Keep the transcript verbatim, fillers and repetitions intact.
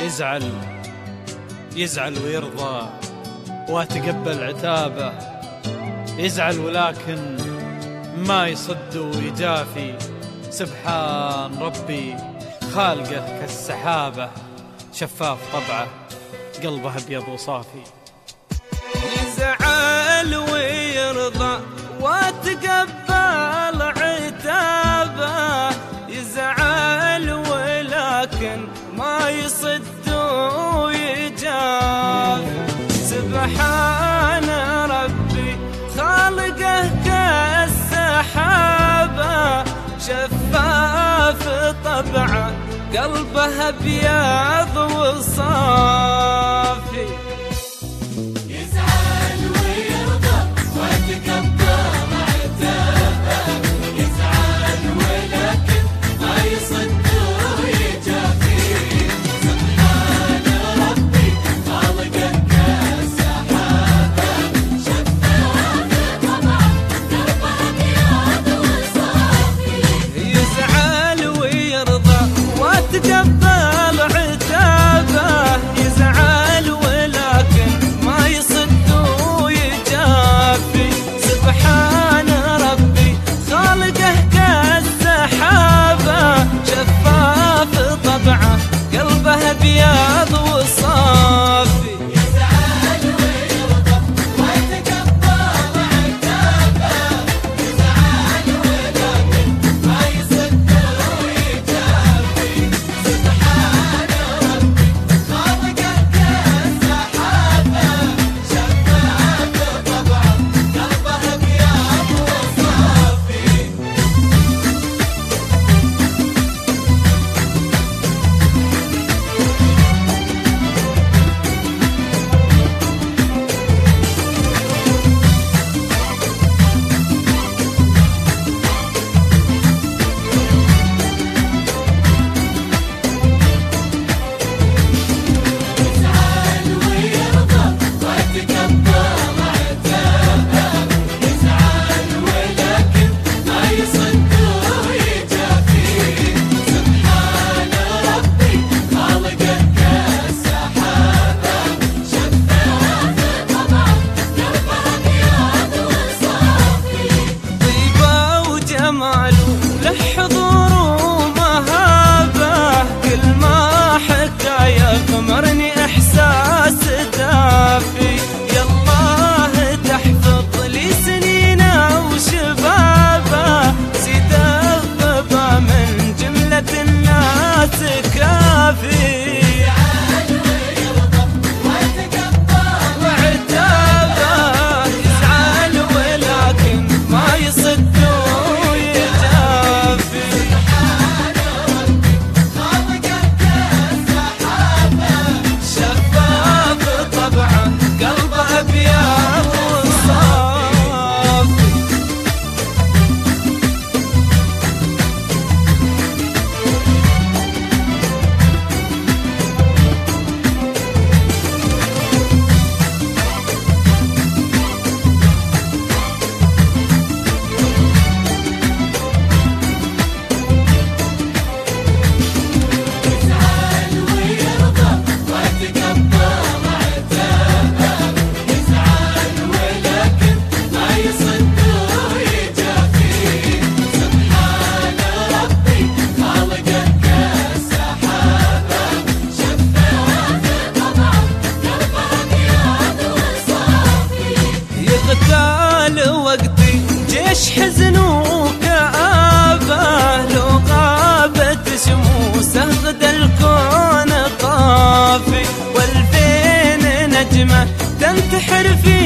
يزعل يزعل ويرضى واتقبل عتابه، يزعل ولكن ما يصد ويجافي. سبحان ربي خالقه كالسحابة، شفاف طبعه قلبه ابيض وصافي. يزعل ويرضى واتقبل عتابه، يزعل ولكن ما يصد ويجاف. سبحان ربي خالقه كالسحابة، شفاف طبعه قلبه ابيض وصافي. يزعل ويرضى واتقبل عتابه، يزعل ولكن ما يصد ويجافي. سبحان ربي خالقه كالسحابة، شفاف طبعه قلبه ابيض وصافي. يزعل ويرضى واتقبل عتابه، يزعل ولكن ما يصد ويجافي. سبحان ربي خالقه كالسحابة، شفاف طبعه قلبه ابيض وصافي. يزعل ويرضى واتقبل عتابه، يزعل ولكن ما يصد ويجافي. سبحان ربي خالقه كالسحابة، شفاف طبعه قلبه ابيض وصافي. يزعل ويرضى واتقبل عتابه، يزعل ولكن ما يصد ويجافي. سبحان ربي خالقه كالسحابة، شفاف طبعه قلبه ابيض وصافي. طيبه وجماله له حضور ومهابه، كل ما حكى يغمرني احساس دافي. يالله تحفظ لي سنينه وشبابه، زيد الطبع من جمله الناس كافي. يزعل ويرضى واتقبل وعتابه يزعل ولكن ما يصد ويجافي. سبحان ربي خالقه كالسحابة، شفاف طبعه قلبه ابيض وصافي. يزعل ويرضى واتقبل عتابه، يزعل ولكن ما يصد ويجافي. سبحان ربي خالقه كالسحابة، شفاف طبعه قلبه ابيض وصافي. يغتال وقتي جيش حزن وكآبة، لو غابت شموسه غدا الكون طافي. والفين نجمة تنتحر في